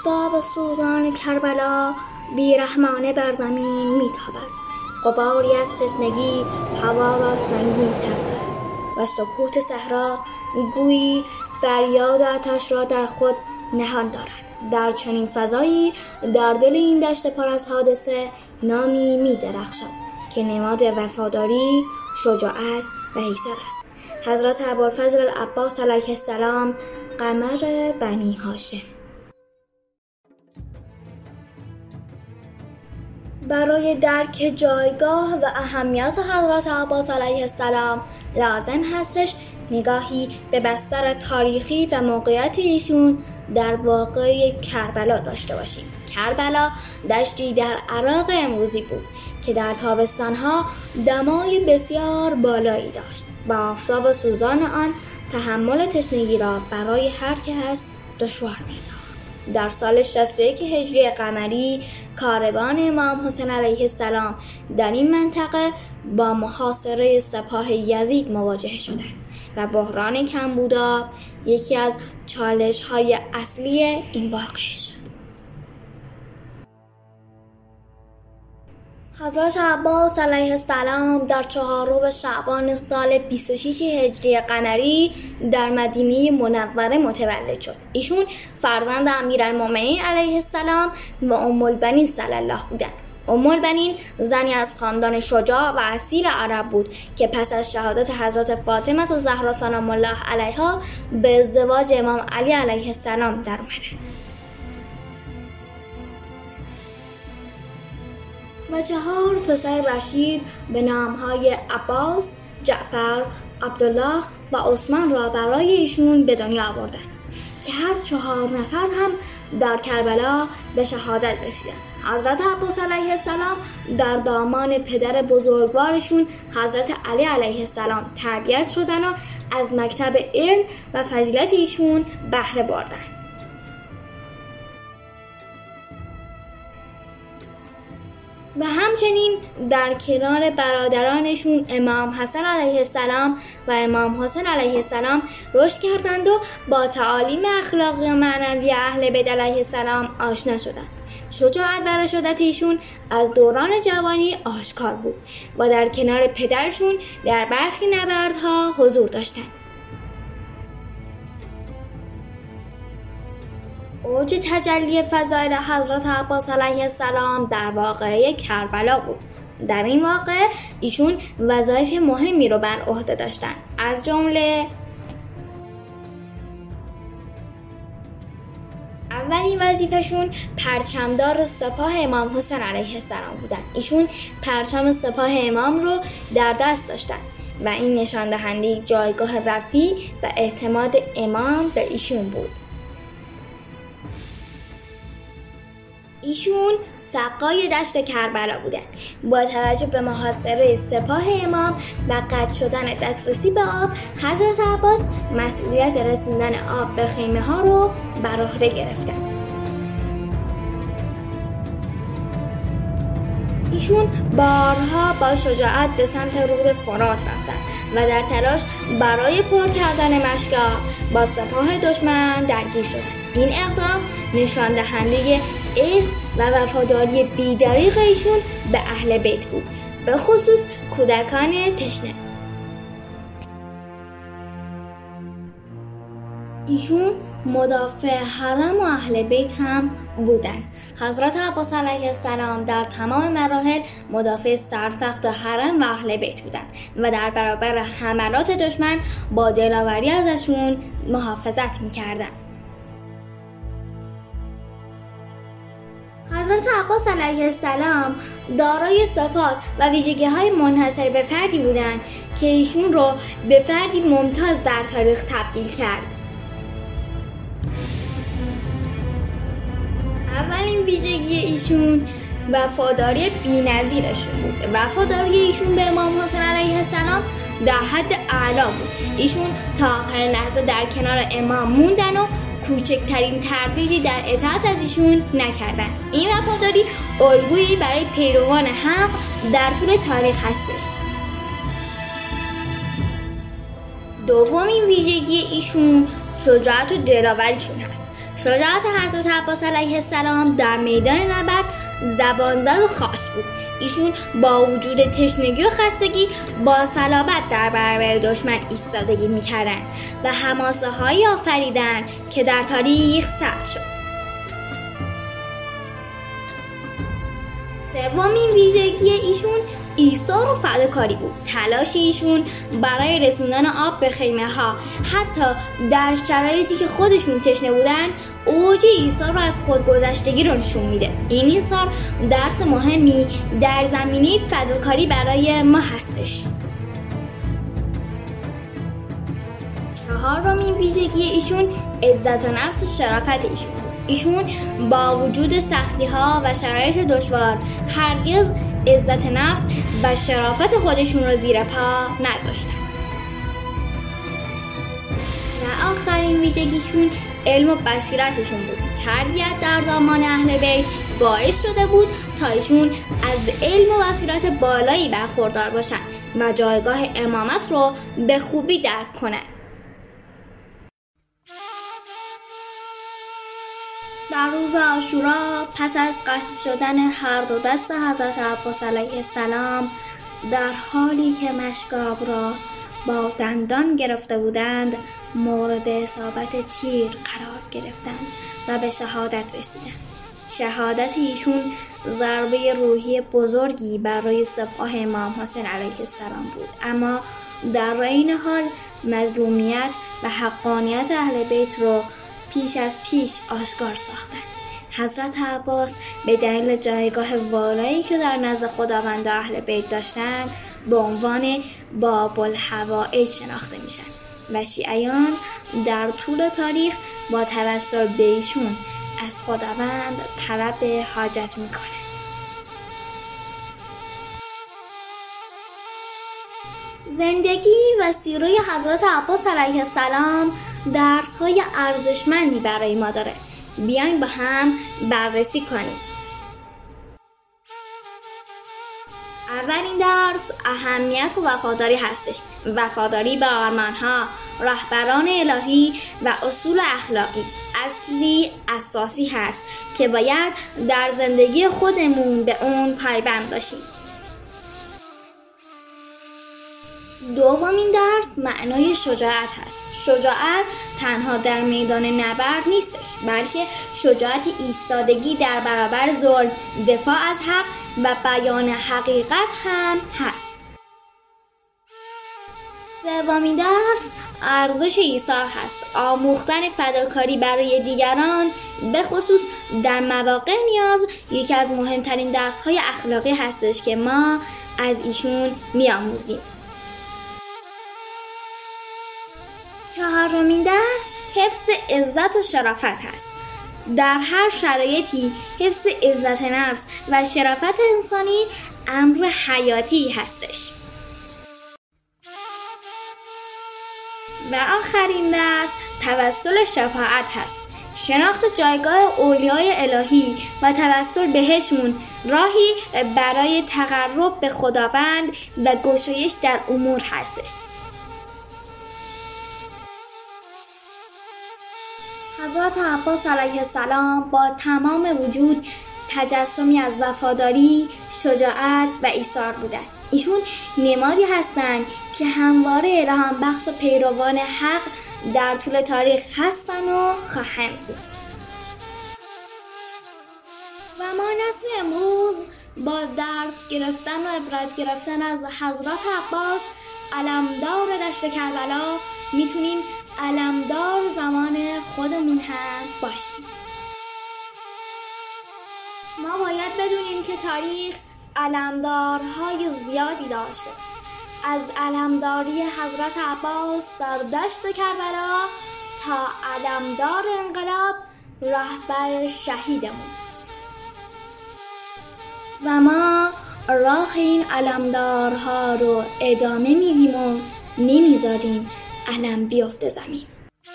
آفتاب سوزان کربلا بیرحمانه بر زمین میتابد. غباری از تشنگی هوا را سنگین کرده است و سکوت صحرا گویی فریاد آتش را در خود نهان دارد. در چنین فضایی در دل این دشت پر از حادثه نامی می‌درخشد که نماد وفاداری، شجاعت و ایثار است. حضرت ابوالفضل العباس علیه السلام، قمر بنی هاشم. برای درک جایگاه و اهمیت حضرت عباس علیه السلام لازم هستش نگاهی به بستر تاریخی و موقعیت ایشون در واقعه کربلا داشته باشیم. کربلا دشتی در عراق امروزی بود که در تابستانها دمای بسیار بالایی داشت و آفتاب سوزان آن تحمل تشنگی را برای هر کس دشوار می‌ساخت. در سال 61 هجری قمری کاروان امام حسین علیه السلام در این منطقه با محاصره سپاه یزید مواجه شدند و بحران کمبود آب یکی از چالش‌های اصلی این واقعه شد. حضرت عباس علیه السلام در 4 شعبان سال 26 هجری قمری در مدینه منوره متولد شد. ایشون فرزند امیرالمؤمنین علیه السلام و ام البنین صلی الله بودند. ام البنین زنی از خاندان شجاع و اصیل عرب بود که پس از شهادت حضرت فاطمه الزهرا سلام الله علیها به ازدواج امام علی علیه السلام در اومد. و 4 پسر رشید به نامهای عباس، جعفر، عبدالله و عثمان را برای ایشون به دنیا آوردند که هر 4 نفر هم در کربلا به شهادت رسیدند. حضرت عباس علیه السلام در دامان پدر بزرگوارشون حضرت علی علیه السلام تربیت شدن و از مکتب علم و فضیلت ایشون بهره بردند. و همچنین در کنار برادرانشون امام حسن علیه السلام و امام حسین علیه السلام رشد کردند و با تعالیم اخلاقی و معنوی اهل بیت علیه السلام آشنا شدند. شجاعت و رشادت ایشون از دوران جوانی آشکار بود و در کنار پدرشون در برخی نبردها حضور داشتند. اوج تجلی فضایل حضرت عباس علیه السلام در واقعه کربلا بود. در این واقعه ایشون وظایف مهمی رو بر عهده داشتن. از جمله اولین وظیفه‌شون پرچمدار سپاه امام حسین علیه السلام بودن. ایشون پرچم سپاه امام رو در دست داشتن و این نشان دهنده جایگاه رفیع و اعتماد امام به ایشون بود. ایشون سقای دشت کربلا بودن. با توجه به محاصره سپاه امام و قطع شدن دسترسی به آب، حضرت عباس مسئولیت رسوندن آب به خیمه ها رو بر عهده گرفتن. ایشون بارها با شجاعت به سمت رود فرات رفتن و در تلاش برای پر کردن مشکا با سپاه دشمن درگیر شدند. این اقدام نشان دهنده عشق و وفاداری بی‌دریغ ایشون به اهل بیت بود، به خصوص کودکان تشنه. ایشون مدافع حرم و اهل بیت هم بودند. حضرت عباس علیه السلام در تمام مراحل مدافع سرسخت و حرم و اهل بیت بودند و در برابر حملات دشمن با دلاوری ازشون محافظت می‌کردند. حضرت عباس علیه السلام دارای صفات و ویژگی‌های منحصر به فردی بودند که ایشون رو به فردی ممتاز در تاریخ تبدیل کرد. اولین ویژگی ایشون وفاداری بی‌نظیرشون بود. وفاداری ایشون به امام حسین علیه السلام در حد اعلا بود. ایشون تا آخر لحظه در کنار امام موندن و کوچکترین تردیدی در اطاعت از ایشون نکردن. این وفاداری الگویی برای پیروان حق در طول تاریخ هستش. دومین ویژگی ایشون شجاعت و دلاوریشون هست. شجاعت حضرت عباس علیه السلام در میدان نبرد زبان زد و خاص بود. ایشون با وجود تشنگی و خستگی با صلابت در برابر دشمن ایستادگی میکردن و حماسه هایی آفریدن که در تاریخ ثبت شد. سومین ویژگی ایشون ایثار و فداکاری بود. تلاش ایشون برای رسوندن آب به خیمه ها حتی در شرایطی که خودشون تشنه بودن اوج ایثار رو از خودگذشتگی رو نشون میده. این ایثار درس مهمی در زمینه فداکاری برای ما هستش. چهارمین ویژگی ایشون عزت و نفس و شرافت ایشون بود. ایشون با وجود سختی ها و شرایط دشوار هرگز عزت نفس و شرافت خودشون رو زیر پا نذاشتن. و آخرین ویژگیشون علم و بصیرتشون بود. تربیت در دامان اهل بیت باعث شده بود تا ایشون از علم و بصیرت بالایی برخوردار باشن و جایگاه امامت رو به خوبی درک کنن. در روز عاشورا پس از قطع شدن هر دو دست حضرت عباس علیه السلام، در حالی که مشکاب را با دندان گرفته بودند مورد اصابت تیر قرار گرفتند و به شهادت رسیدند. شهادت ایشون ضربه روحی بزرگی برای سپاه امام حسین علیه السلام بود، اما در این حال مظلومیت و حقانیت اهل بیت رو پیش از پیش آشکار ساختند. حضرت عباس به دلیل جایگاه والایی که در نزد خداوند و اهل بیت داشتند به عنوان باب الحوائج شناخته میشن و شیعیان در طول تاریخ با توسل به ایشون از خداوند طلب حاجت میکنن. زندگی و سیره حضرت عباس علیه السلام درس‌های ارزشمندی برای ما داره. بیاین با هم بررسی کنیم. اولین درس اهمیت و وفاداری هستش. وفاداری به آرمان‌ها، رهبران الهی و اصول اخلاقی اصلی اساسی هست که باید در زندگی خودمون به اون پایبند باشیم. دومین درس معنای شجاعت هست. شجاعت تنها در میدان نبرد نیستش، بلکه شجاعت ایستادگی در برابر ظلم، دفاع از حق و بیان حقیقت هم هست. سومین درس ارزش ایثار هست. آموختن فداکاری برای دیگران به خصوص در مواقع نیاز یکی از مهمترین درس‌های اخلاقی هستش که ما از ایشون می‌آموزیم. چهارمین درس حفظ عزت و شرافت هست. در هر شرایطی حفظ عزت نفس و شرافت انسانی امر حیاتی هستش. و آخرین درس توسل شفاعت هست. شناخت جایگاه اولیای الهی و توسل بهشون راهی برای تقرب به خداوند و گشایش در امور هستش. حضرت عباس علیه السلام با تمام وجود تجسمی از وفاداری، شجاعت و ایثار بودند. ایشون نمادی هستند که همواره الهام بخش و پیروان حق در طول تاریخ هستند و خواهند بود. و ما نسل امروز با درس گرفتن و عبرت گرفتن از حضرت عباس علمدار دشت کربلا میتونیم علمدار زمان خودمون هم باشیم. ما باید بدونیم که تاریخ علمدارهای زیادی داشته، از علمداری حضرت عباس در دشت کربلا تا علمدار انقلاب رهبر شهیدمون. و ما راه این علمدارها رو ادامه میدیم و نمیذاریم علم بیفته زمین.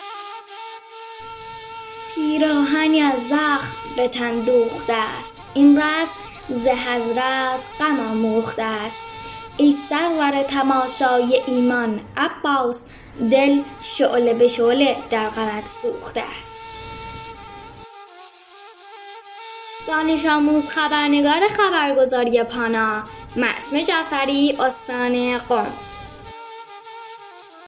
پیراهنی از زخم به تن دوخته است، این رسم ز حضرت غم آموخته است. ای سرور تماشای ایمان عباس، دل شعله به شعله در غمت سوخته است. دانش آموز خبرنگار خبرگزاری پانا، معصومه جعفری، استان قم.